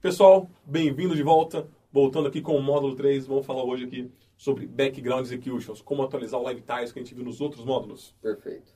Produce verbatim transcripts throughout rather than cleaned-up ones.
Pessoal, bem-vindo de volta. Voltando aqui com o módulo três, vamos falar hoje aqui sobre Background Executions, como atualizar o LiveTiles que a gente viu nos outros módulos. Perfeito.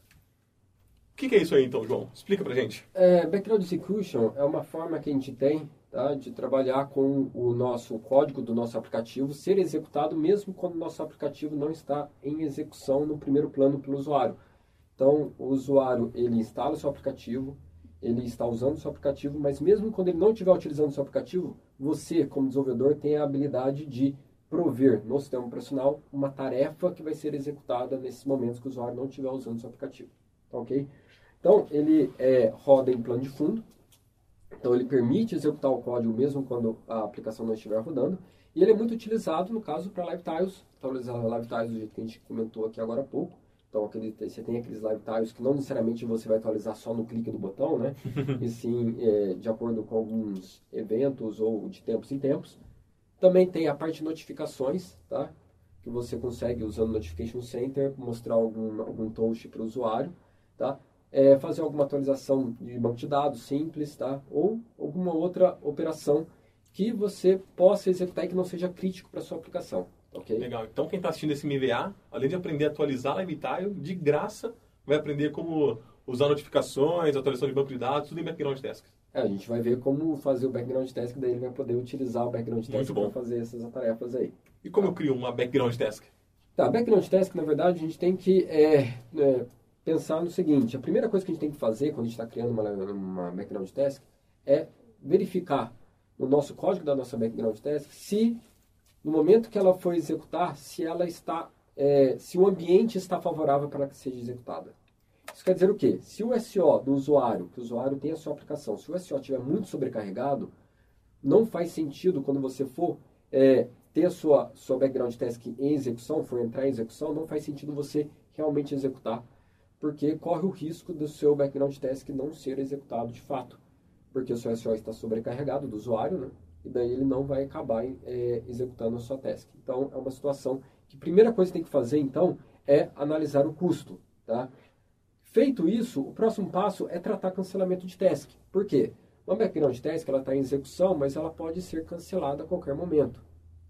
O que, que é isso aí então, João? Explica pra gente. É, Background Execution é uma forma que a gente tem, tá, de trabalhar com o nosso código do nosso aplicativo ser executado mesmo quando o nosso aplicativo não está em execução no primeiro plano pelo usuário. Então, o usuário ele instala o seu aplicativo, ele está usando o seu aplicativo, mas mesmo quando ele não estiver utilizando o seu aplicativo, você, como desenvolvedor, tem a habilidade de prover no sistema operacional uma tarefa que vai ser executada nesses momentos que o usuário não estiver usando o seu aplicativo. Tá, ok? Então, ele é, roda em plano de fundo, então ele permite executar o código mesmo quando a aplicação não estiver rodando, e ele é muito utilizado, no caso, para LiveTiles, atualizar LiveTiles do jeito que a gente comentou aqui agora há pouco. Então, aquele, você tem aqueles LiveTiles que não necessariamente você vai atualizar só no clique do botão, né? E sim, é, de acordo com alguns eventos ou de tempos em tempos. Também tem a parte de notificações, tá? Que você consegue, usando o Notification Center, mostrar algum, algum touch para o usuário, tá? É, fazer alguma atualização de banco de dados simples, tá? Ou alguma outra operação que você possa executar e que não seja crítico para a sua aplicação. Okay? Legal. Então, quem está assistindo esse M V A, além de aprender a atualizar LiveTile, de graça, vai aprender como usar notificações, atualização de banco de dados, tudo em Background Tasks. É, a gente vai ver como fazer o Background Task, daí ele vai poder utilizar o Background Task para fazer essas tarefas aí. E como tá. eu crio uma Background Task? Tá, Background Task, na verdade, a gente tem que é, é, pensar no seguinte. A primeira coisa que a gente tem que fazer quando a gente está criando uma, uma Background Task é verificar no nosso código da nossa Background Task se, no momento que ela for executar, se ela está, é, se o ambiente está favorável para que seja executada. Isso quer dizer o quê? Se o S O do usuário, que o usuário tem a sua aplicação, se o S O estiver muito sobrecarregado, não faz sentido quando você for é, ter a sua, sua background task em execução, for entrar em execução, não faz sentido você realmente executar, porque corre o risco do seu background task não ser executado de fato, porque o seu S O está sobrecarregado do usuário, né? E daí ele não vai acabar é, executando a sua task. Então, é uma situação que a primeira coisa que tem que fazer, então, é analisar o custo, tá? Feito isso, o próximo passo é tratar cancelamento de task. Por quê? Uma background task ela está em execução, mas ela pode ser cancelada a qualquer momento.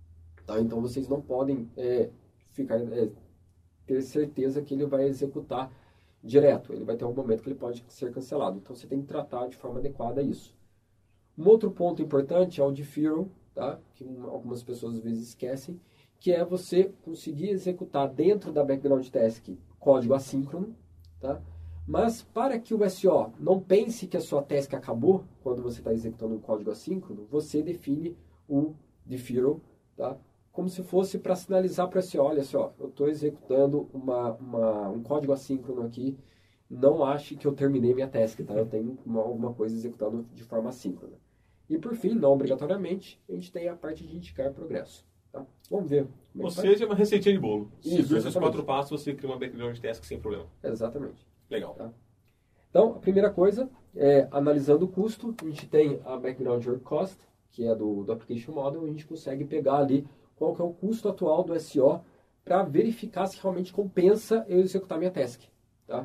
Tá? Então, vocês não podem é, ficar, é, ter certeza que ele vai executar direto. Ele vai ter um momento que ele pode ser cancelado. Então, você tem que tratar de forma adequada isso. Um outro ponto importante é o deferral, tá? Que algumas pessoas às vezes esquecem, que é você conseguir executar dentro da background task código assíncrono, tá? Mas para que o S O não pense que a sua task acabou quando você está executando um código assíncrono, você define o deferral, tá? Como se fosse para sinalizar para o S O, olha só, eu estou executando uma, uma, um código assíncrono aqui, não ache que eu terminei minha task, tá? Eu tenho uma, alguma coisa executando de forma assíncrona. E por fim, não obrigatoriamente, a gente tem a parte de indicar progresso. Tá? Vamos ver. Como Ou seja, uma receitinha de bolo. Isso, Seguir esses quatro passos, você cria uma background task sem problema. Exatamente. Legal. Tá? Então, a primeira coisa é, analisando o custo, a gente tem a background work cost, que é do, do application model, a gente consegue pegar ali qual que é o custo atual do S O para verificar se realmente compensa eu executar minha task. Tá?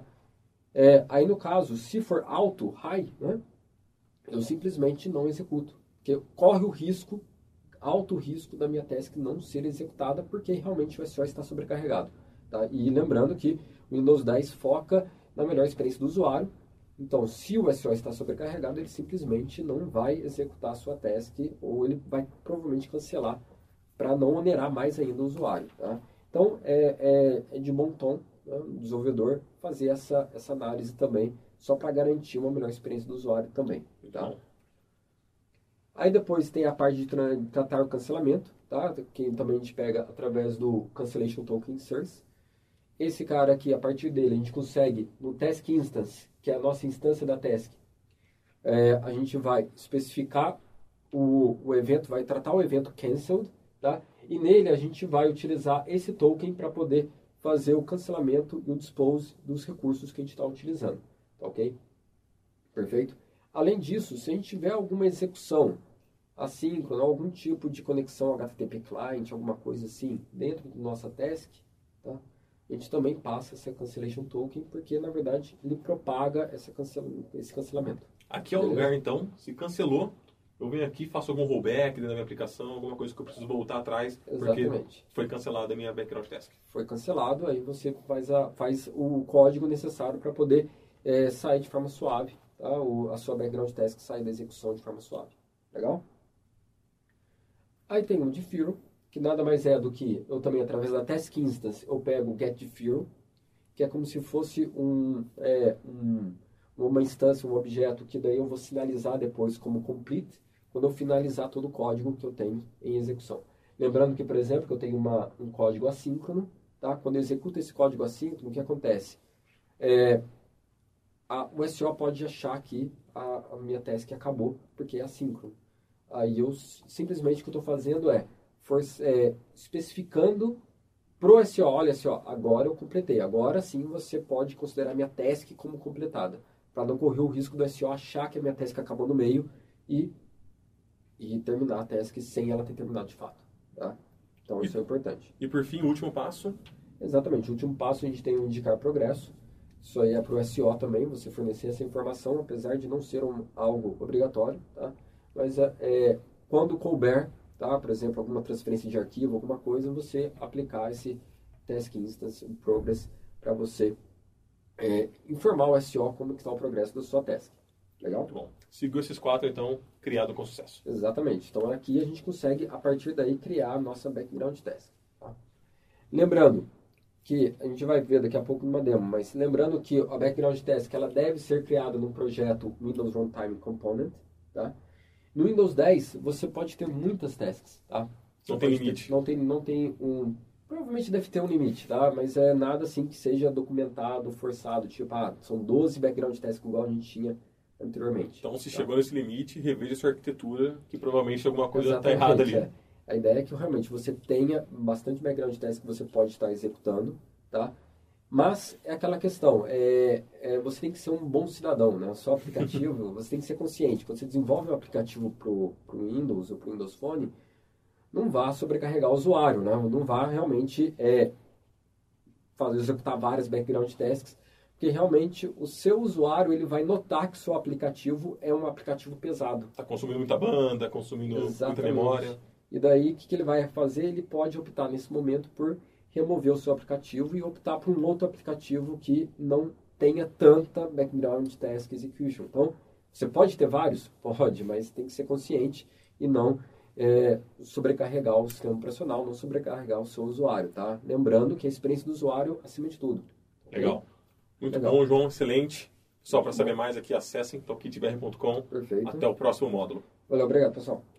É, aí, no caso, se for alto, high, né, eu simplesmente não executo, porque corre o risco, alto risco da minha task não ser executada, porque realmente o S O está sobrecarregado. Tá? E lembrando que o Windows dez foca na melhor experiência do usuário. Então, se o S O está sobrecarregado, ele simplesmente não vai executar a sua task, ou ele vai provavelmente cancelar para não onerar mais ainda o usuário. Tá? Então, é, é, é de bom tom, né, o desenvolvedor fazer essa, essa análise também, só para garantir uma melhor experiência do usuário também. Tá? Aí depois tem a parte de tra tratar o cancelamento, tá? Que também a gente pega através do Cancellation Token Source. Esse cara aqui, a partir dele, a gente consegue, no Task Instance, que é a nossa instância da task, é, a gente vai especificar o, o evento, vai tratar o evento Cancelled, tá? E nele a gente vai utilizar esse token para poder fazer o cancelamento e o dispose dos recursos que a gente está utilizando, tá ok? Perfeito? Além disso, se a gente tiver alguma execução assíncrona, algum tipo de conexão H T T P client, alguma coisa assim, dentro da nossa task, tá? A gente também passa essa cancellation token, porque na verdade ele propaga essa cancel... esse cancelamento. Aqui é o lugar, então, se cancelou, eu venho aqui, faço algum rollback dentro da minha aplicação, alguma coisa que eu preciso voltar atrás, Exatamente. porque foi cancelada a minha background task. Foi cancelado, aí você faz, a, faz o código necessário para poder é, sair de forma suave, tá? O, a sua background task sair da execução de forma suave. Legal? Aí tem o deferral, que nada mais é do que, eu também, através da task instance, eu pego o get deferral, que é como se fosse um, é, um, uma instância, um objeto, que daí eu vou sinalizar depois como complete, quando eu finalizar todo o código que eu tenho em execução. Lembrando que, por exemplo, que eu tenho uma, um código assíncrono, tá? Quando eu executo esse código assíncrono, o que acontece? É, a, o S O pode achar que a, a minha task acabou, porque é assíncrono. Aí eu, simplesmente, o que eu estou fazendo é, for, é especificando pro S O, olha assim, ó, agora eu completei. Agora sim você pode considerar minha task como completada. Para não correr o risco do S O achar que a minha task acabou no meio e, e terminar a task sem ela ter terminado de fato. Tá? Então E- isso é importante. E por fim, o último passo, Exatamente. O último passo a gente tem o indicar progresso. Isso aí é para o S O também, você fornecer essa informação, apesar de não ser um, algo obrigatório. Tá? Mas é, é, quando couber, tá? Por exemplo, alguma transferência de arquivo, alguma coisa, você aplicar esse task instance progress para você é, informar o S O como que está o progresso da sua task. Legal? muito bom. Seguiu esses quatro, então, criado com sucesso. Exatamente. Então aqui a gente consegue, a partir daí, criar a nossa background task. Tá? Lembrando que a gente vai ver daqui a pouco numa demo, mas lembrando que a background task ela deve ser criada num projeto Windows Runtime Component. Tá? No Windows dez, você pode ter muitas tasks. Tá? Você Não tem pode ter- limite. não tem, não tem um... Provavelmente deve ter um limite, tá? Mas é nada assim que seja documentado, forçado. Tipo, ah, são doze background tasks igual a gente tinha anteriormente. Então, se tá? chegou nesse limite, reveja sua arquitetura, que provavelmente alguma coisa está Exatamente, errada ali. é. A ideia é que realmente você tenha bastante background test que você pode estar executando, tá? Mas é aquela questão, é, é, você tem que ser um bom cidadão, né? O seu aplicativo, você tem que ser consciente. Quando você desenvolve um aplicativo para o Windows ou para o Windows Phone, não vá sobrecarregar o usuário, né? Não vá realmente é, fazer, executar várias background tasks, porque realmente o seu usuário ele vai notar que o seu aplicativo é um aplicativo pesado. Está consumindo muita banda, consumindo muita memória. E daí, o que, que ele vai fazer? Ele pode optar nesse momento por remover o seu aplicativo e optar por um outro aplicativo que não tenha tanta background task execution. Então, você pode ter vários? Pode, mas tem que ser consciente e não é, sobrecarregar o sistema operacional, não sobrecarregar o seu usuário, tá? Lembrando que a experiência do usuário acima de tudo. Ok? Legal. Muito Legal. bom, João. Excelente. Só para Muito saber bom. mais aqui, acessem toolkitbr ponto com. Perfeito. Até o próximo módulo. Valeu, obrigado, pessoal.